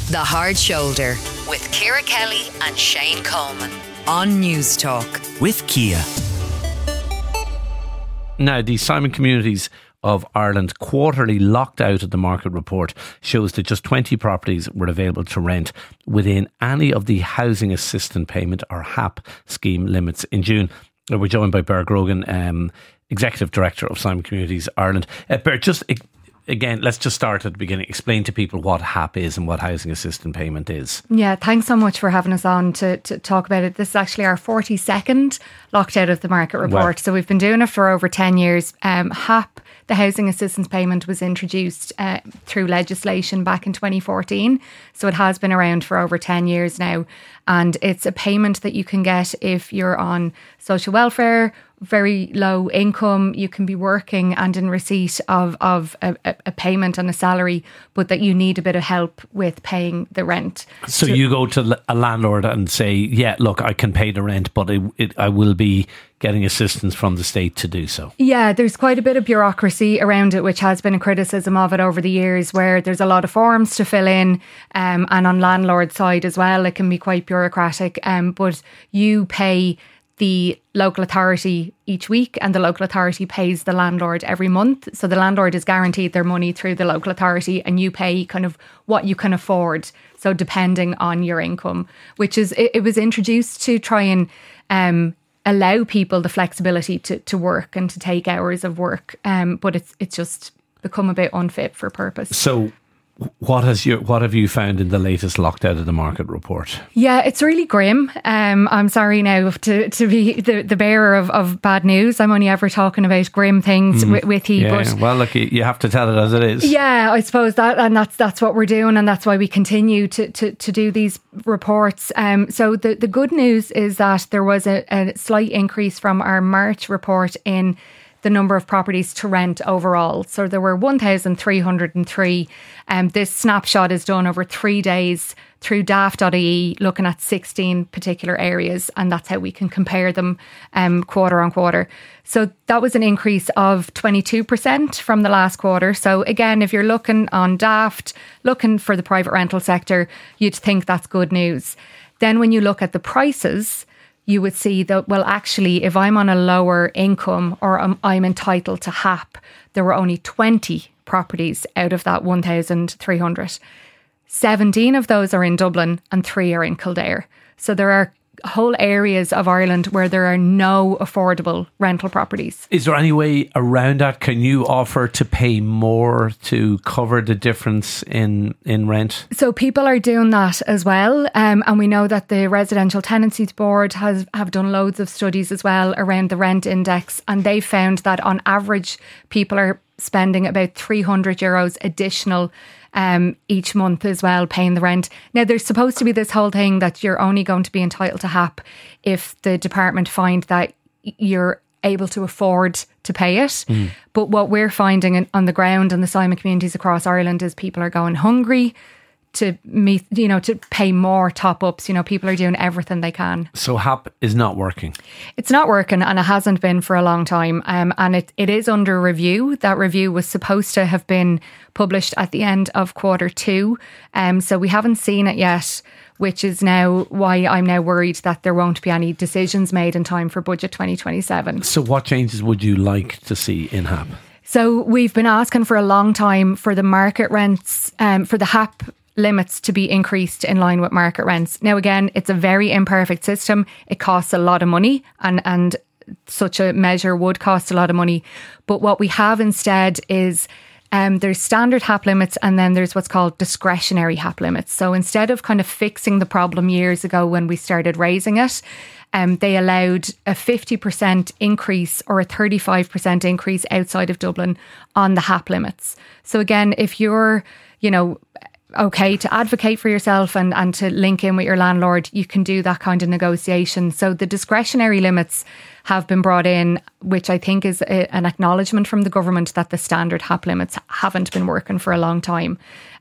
The Hard Shoulder with Ciara Kelly and Shane Coleman on News Talk. With Kia. Now, the Simon Communities of Ireland quarterly locked out of the market report shows that just 20 properties were available to rent within any of the Housing Assistance Payment or HAP scheme limits in June. We're joined by Ber Grogan, Executive Director of Simon Communities Ireland. Ber, again, let's just start at the beginning. Explain to people what HAP is and what Housing Assistance Payment is. Yeah, thanks so much for having us on to talk about it. This is actually our 42nd locked out of the market report. Wow. So we've been doing it for over 10 years. HAP, the Housing Assistance Payment, was introduced through legislation back in 2014. So it has been around for over 10 years now. And it's a payment that you can get if you're on social welfare, very low income, you can be working and in receipt of a payment and a salary, but that you need a bit of help with paying the rent. So you go to a landlord and say, yeah, look, I can pay the rent, but I will be getting assistance from the state to do so. Yeah, there's quite a bit of bureaucracy around it, which has been a criticism of it over the years, where there's a lot of forms to fill in, and on landlord side as well, it can be quite bureaucratic, but you pay the local authority each week and the local authority pays the landlord every month. So the landlord is guaranteed their money through the local authority and you pay kind of what you can afford. So depending on your income, which is, it was introduced to try and allow people the flexibility to work and to take hours of work. But it's just become a bit unfit for purpose. So what have you found in the latest locked out of the market report? Yeah, it's really grim. I'm sorry now to be the bearer of bad news. I'm only ever talking about grim things with you. Yeah, but well, look, you have to tell it as it is. Yeah, I suppose that's what we're doing, and that's why we continue to do these reports. So the good news is that there was a slight increase from our March report in the number of properties to rent overall. So there were 1,303. This snapshot is done over 3 days through daft.ie, looking at 16 particular areas, and that's how we can compare them quarter on quarter. So that was an increase of 22% from the last quarter. So again, if you're looking on Daft, looking for the private rental sector, you'd think that's good news. Then when you look at the prices, you would see that, well, actually, if I'm on a lower income or I'm entitled to HAP, there were only 20 properties out of that 1,300. 17 of those are in Dublin and 3 are in Kildare. So there are whole areas of Ireland where there are no affordable rental properties. Is there any way around that? Can you offer to pay more to cover the difference in rent? So people are doing that as well, and we know that the Residential Tenancies Board have done loads of studies as well around the rent index, and they found that on average people are spending about €300 additional each month as well, paying the rent. Now, there's supposed to be this whole thing that you're only going to be entitled to HAP if the department find that you're able to afford to pay it. But what we're finding on the ground in the Simon communities across Ireland is people are going hungry to meet, to pay more top-ups. People are doing everything they can. So HAP is not working? It's not working, and it hasn't been for a long time. And it is under review. That review was supposed to have been published at the end of Q2. So we haven't seen it yet, which is now why I'm now worried that there won't be any decisions made in time for Budget 2027. So what changes would you like to see in HAP? So we've been asking for a long time for the market rents, for the HAP limits to be increased in line with market rents. Now, again, it's a very imperfect system. It costs a lot of money, and such a measure would cost a lot of money. But what we have instead is there's standard HAP limits, and then there's what's called discretionary HAP limits. So instead of kind of fixing the problem years ago when we started raising it, they allowed a 50% increase or a 35% increase outside of Dublin on the HAP limits. So again, if you're, okay to advocate for yourself and to link in with your landlord, you can do that kind of negotiation. So the discretionary limits have been brought in, which I think is an acknowledgement from the government that the standard HAP limits haven't been working for a long time.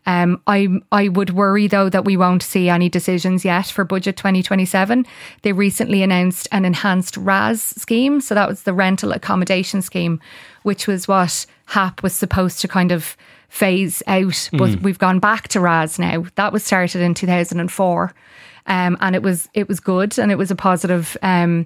I would worry though that we won't see any decisions yet for Budget 2027. They recently announced an enhanced RAS scheme. So that was the rental accommodation scheme, which was what HAP was supposed to kind of phase out, but we've gone back to RAS now. That was started in 2004, and it was good, and it was a positive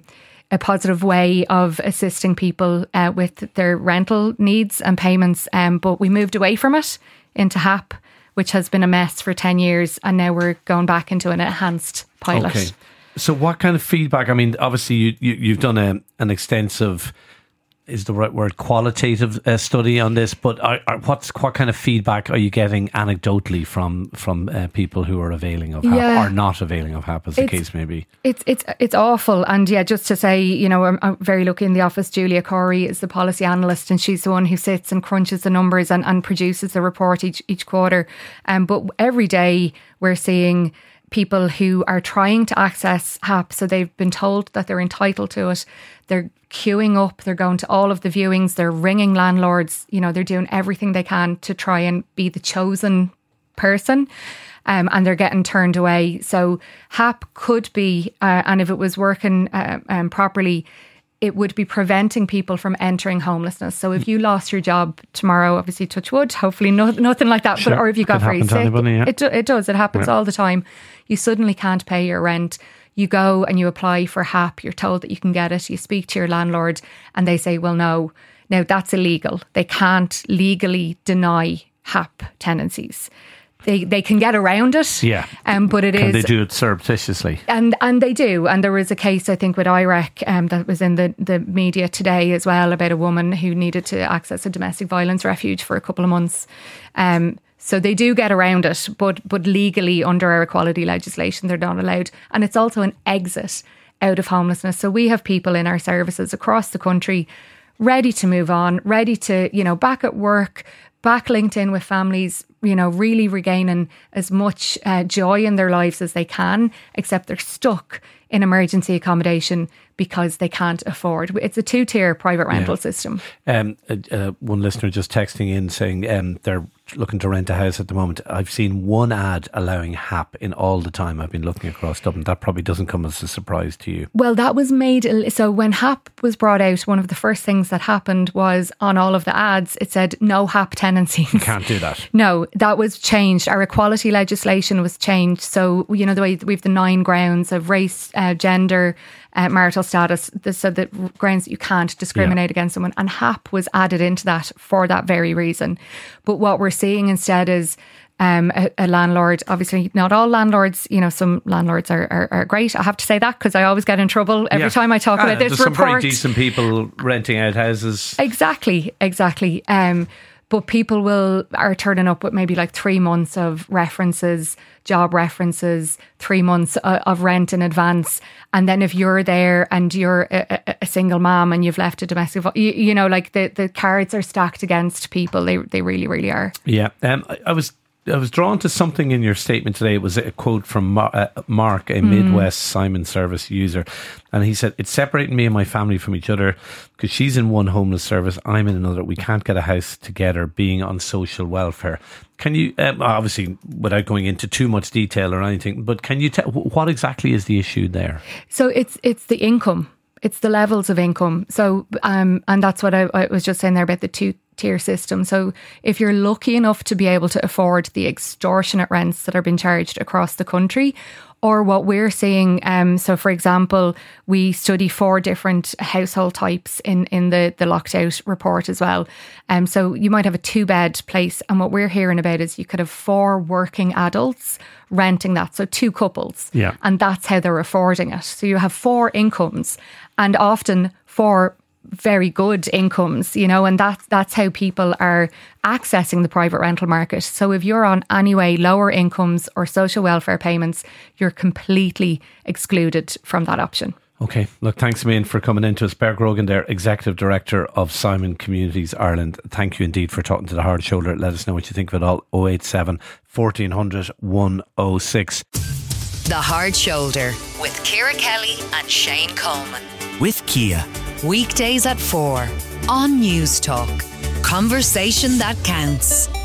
way of assisting people with their rental needs and payments. But we moved away from it into HAP, which has been a mess for 10 years, and now we're going back into an enhanced pilot. Okay. So what kind of feedback? I mean, obviously you've done an extensive, is the right word, qualitative study on this, but what kind of feedback are you getting anecdotally from people who are availing of HAP or not availing of HAP, as the case may be? It's awful. And just to say, I'm very lucky in the office. Julia Corey is the policy analyst, and she's the one who sits and crunches the numbers and produces the report each quarter. But every day we're seeing people who are trying to access HAP, so they've been told that they're entitled to it. They're queuing up, they're going to all of the viewings, they're ringing landlords, they're doing everything they can to try and be the chosen person, and they're getting turned away. So HAP could be, and if it was working properly, it would be preventing people from entering homelessness. So if you lost your job tomorrow, obviously touch wood, hopefully nothing like that, sure. Or if you got very sick, anybody, yeah. It does, it happens all the time. You suddenly can't pay your rent. You go and you apply for HAP, you're told that you can get it, you speak to your landlord and they say, well, no. Now that's illegal. They can't legally deny HAP tenancies. They can get around it. Yeah. But it Can is. they do it surreptitiously? And they do. And there was a case, I think, with IREC that was in the media today as well, about a woman who needed to access a domestic violence refuge for a couple of months. So they do get around it, but legally under our equality legislation, they're not allowed. And it's also an exit out of homelessness. So we have people in our services across the country ready to move on, ready to, back at work, back linked in with families, really regaining as much joy in their lives as they can, except they're stuck in emergency accommodation because they can't afford. It's a 2-tier private rental system. One listener just texting in saying they're looking to rent a house at the moment. I've seen one ad allowing HAP in all the time I've been looking across Dublin. That probably doesn't come as a surprise to you. Well, that was made, so when HAP was brought out, one of the first things that happened was on all of the ads, it said no HAP tenancies. You can't do that. No, that was changed. Our equality legislation was changed. So, the way we have the 9 grounds of race, gender, marital status, so the grounds that you can't discriminate against someone, and HAP was added into that for that very reason. But what we're seeing instead is a landlord, obviously not all landlords, some landlords are great. I have to say that because I always get in trouble every time I talk about this there's report. Some very decent people renting out houses. Exactly. But people are turning up with maybe like 3 months of references, job references, 3 months of rent in advance. And then if you're there and you're a single mom and you've left a domestic, the cards are stacked against people. They really, really are. Yeah. I was drawn to something in your statement today. It was a quote from Mark, a Midwest Simon service user. And he said, it's separating me and my family from each other because she's in one homeless service, I'm in another. We can't get a house together being on social welfare. Can you, obviously, without going into too much detail or anything, but can you tell what exactly is the issue there? So it's the income. It's the levels of income. So, and that's what I was just saying there about the 2-tier system. So if you're lucky enough to be able to afford the extortionate rents that are being charged across the country, or what we're seeing, so for example, we study 4 different household types in the locked out report as well. So you might have a 2-bed place, and what we're hearing about is you could have 4 working adults renting that, so 2 couples, and that's how they're affording it. So you have 4 incomes, and often 4 very good incomes, and that's how people are accessing the private rental market. So if you're on anyway lower incomes or social welfare payments, you're completely excluded from that option. Okay, look, thanks a million for coming in to us. Bear Grogan there, Executive Director of Simon Communities Ireland. Thank you indeed for talking to The Hard Shoulder. Let us know what you think of it all. 087 1400 106. The Hard Shoulder with Ciara Kelly and Shane Coleman. With Kia. Weekdays at 4 on News Talk. Conversation that counts.